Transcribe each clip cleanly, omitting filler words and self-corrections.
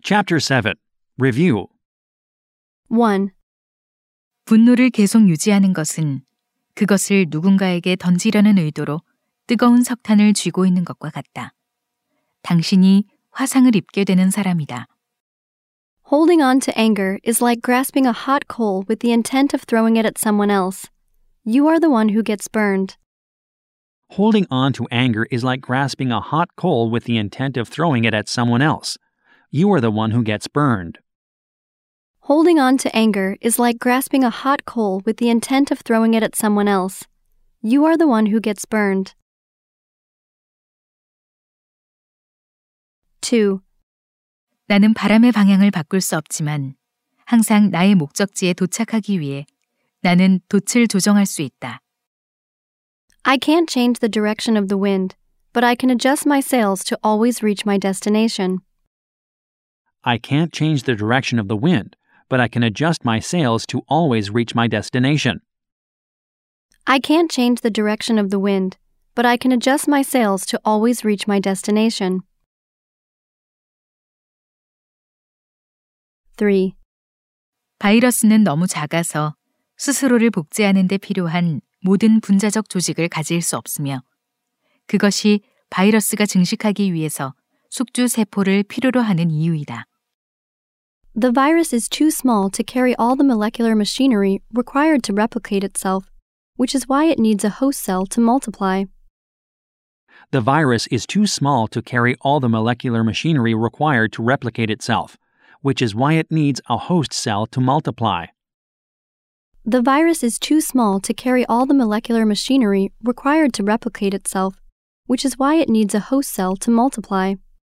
Chapter 7. Review. 1. 분노를 계속 유지하는 것은 그것을 누군가에게 던지려는 의도로 뜨거운 석탄을 쥐고 있는 것과 같다. 당신이 화상을 입게 되는 사람이다. Holding on to anger is like grasping a hot coal with the intent of throwing it at someone else. You are the one who gets burned. Holding on to anger is like grasping a hot coal with the intent of throwing it at someone else. You are the one who gets burned. Holding on to anger is like grasping a hot coal with the intent of throwing it at someone else. You are the one who gets burned. 2. 나는 바람의 방향을 바꿀 수 없지만 항상 나의 목적지에 도착하기 위해 나는 돛을 조정할 수 있다. I can't change the direction of the wind, but I can adjust my sails to always reach my destination. I can't change the direction of the wind, but I can adjust my sails to always reach my destination. I can't change the direction of the wind, but I can adjust my sails to always reach my destination. 3. 바이러스는 너무 작아서 스스로를 복제하는 데 필요한 모든 분자적 조직을 가질 수 없으며 그것이 바이러스가 증식하기 위해서 숙주 세포를 필요로 하는 이유이다. The virus is too small to carry all the molecular machinery required to replicate itself, which is why it needs a host cell to multiply. The virus is too small to carry all the molecular machinery required to replicate itself, which is why it needs a host cell to multiply. The virus is too small to carry all the molecular machinery required to replicate itself, which is why it needs a host cell to multiply.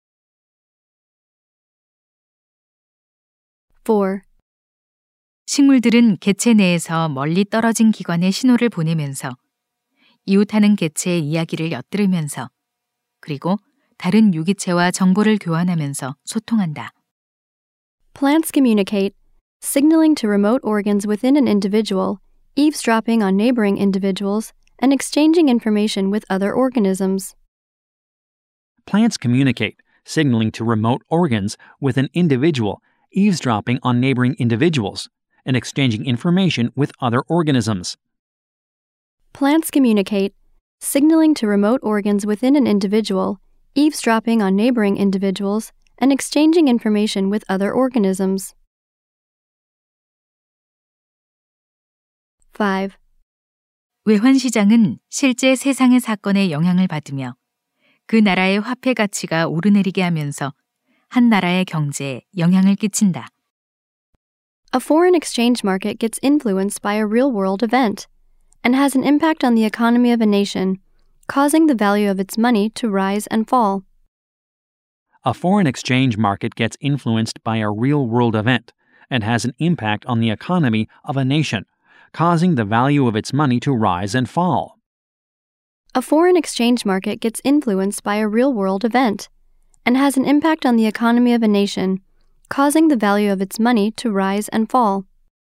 4. 식물들은 개체 내에서 멀리 떨어진 기관에 신호를 보내면서 이웃하는 개체의 이야기를 엿들으면서 그리고 다른 유기체와 정보를 교환하면서 소통한다. Plants communicate, signaling to remote organs within an individual, eavesdropping on neighboring individuals, and exchanging information with other organisms. Plants communicate, signaling to remote organs with an individual, eavesdropping on neighboring individuals, and exchanging information with other organisms. Plants communicate, signaling to remote organs within an individual, eavesdropping on neighboring individuals, and exchanging information with other organisms. 5. 외환시장은 실제 세상의 사건에 영향을 받으며 그 나라의 화폐 가치가 오르내리게 하면서 한 나라의 경제에 영향을 끼친다. A foreign exchange market gets influenced by a real-world event and has an impact on the economy of a nation, causing the value of its money to rise and fall. A foreign exchange market gets influenced by a real-world event and has an impact on the economy of a nation, causing the value of its money to rise and fall. A foreign exchange market gets influenced by a real-world event and has an impact on the economy of a nation, causing the value of its money to rise and fall.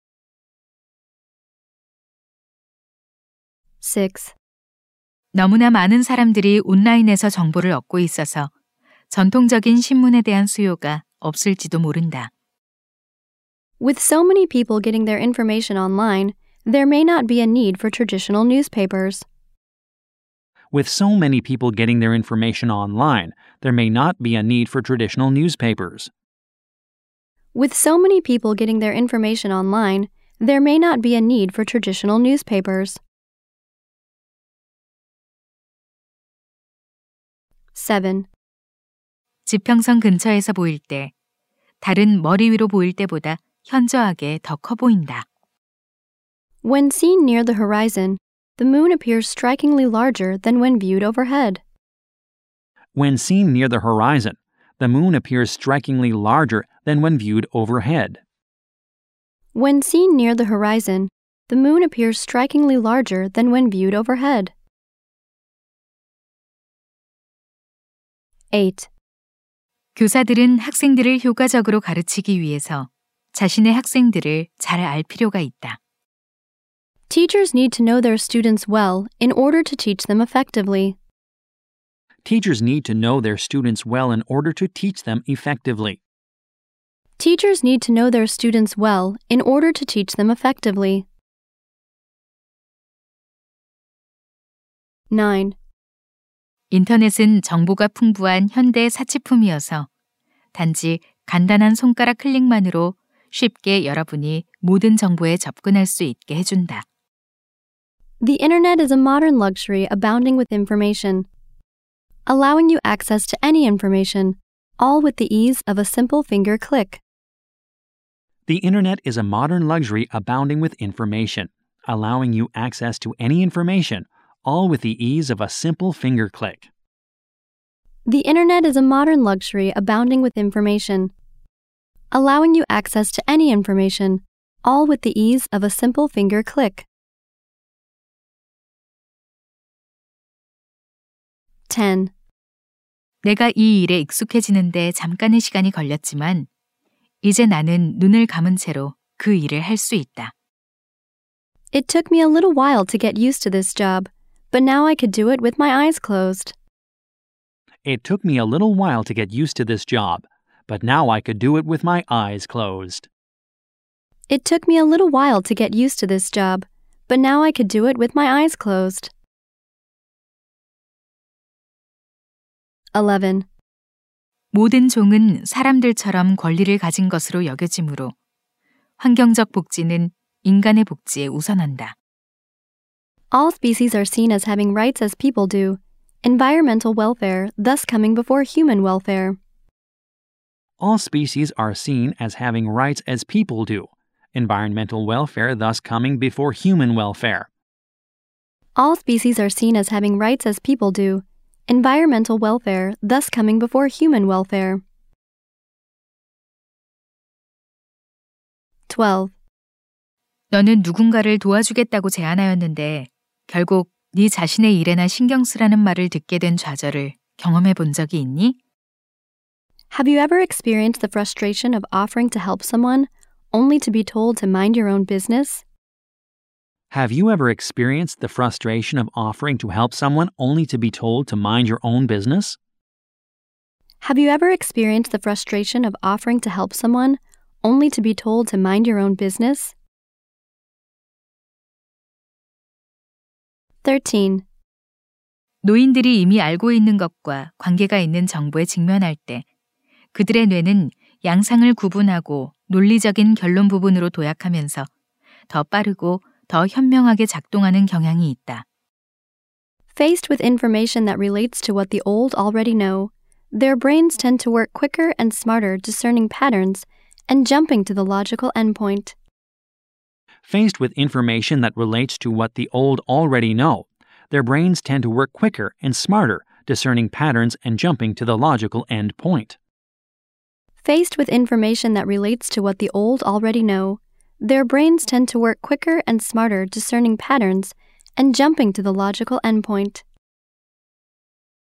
6. 너무나 많은 사람들이 온라인에서 정보를 얻고 있어서 전통적인 신문에 대한 수요가 없을지도 모른다. With so many people getting their information online, there may not be a need for traditional newspapers. With so many people getting their information online, there may not be a need for traditional newspapers. With so many people getting their information online, there may not be a need for traditional newspapers. 7. 지평선 근처에서 보일 때 달은 머리 위로 보일 때보다 현저하게 더 커 보인다. When seen near the horizon, the moon appears strikingly larger than when viewed overhead. When seen near the horizon, the moon appears strikingly larger than when viewed overhead. When seen near the horizon, the moon appears strikingly larger than when viewed overhead. 8. 교사들은 학생들을 효과적으로 가르치기 위해서 자신의 학생들을 잘 알 필요가 있다. Teachers need to know their students well in order to teach them effectively. Teachers need to know their students well in order to teach them effectively. Teachers need to know their students well in order to teach them effectively. 9. 인터넷은 정보가 풍부한 현대 사치품이어서 단지 간단한 손가락 클릭만으로 쉽게 여러분이 모든 정보에 접근할 수 있게 해준다. The internet is a modern luxury abounding with information, allowing you access to any information, all with the ease of a simple finger click. The internet is a modern luxury abounding with information, allowing you access to any information, all with the ease of a simple finger click. The internet is a modern luxury abounding with information, allowing you access to any information, all with the ease of a simple finger click. 10. 내가 이 일에 익숙해지는데 잠깐의 시간이 걸렸지만 이제 나는 눈을 감은 채로 그 일을 할 수 있다. It took me a little while to get used to this job, but now I could do it with my eyes closed. It took me a little while to get used to this job, but now I could do it with my eyes closed. It took me a little while to get used to this job, but now I could do it with my eyes closed. 11. 모든 종은 사람들처럼 권리를 가진 것으로 여겨지므로 환경적 복지는 인간의 복지에 우선한다. All species are seen as having rights as people do, environmental welfare thus coming before human welfare. All species are seen as having rights as people do, environmental welfare thus coming before human welfare. All species are seen as having rights as people do, environmental welfare thus coming before human welfare. 12. 너는 누군가를 도와주겠다고 제안하였는데 결국 네 자신의 일에나 신경 쓰라는 말을 듣게 된 좌절을 경험해 본 적이 있니? Have you ever experienced the frustration of offering to help someone only to be told to mind your own business? Have you ever experienced the frustration of offering to help someone only to be told to mind your own business? Have you ever experienced the frustration of offering to help someone only to be told to mind your own business? 13. 노인들이 이미 알고 있는 것과 관계가 있는 정보에 직면할 때 그들의 뇌는 양상을 구분하고 논리적인 결론 부분으로 도약하면서 더 빠르고 더 현명하게 작동하는 경향이 있다. Faced with information that relates to what the old already know, their brains tend to work quicker and smarter discerning patterns and jumping to the logical endpoint. Faced with information that relates to what the old already know, their brains tend to work quicker and smarter discerning patterns and jumping to the logical end point. Faced with information that relates to what the old already know, their brains tend to work quicker and smarter discerning patterns and jumping to the logical endpoint.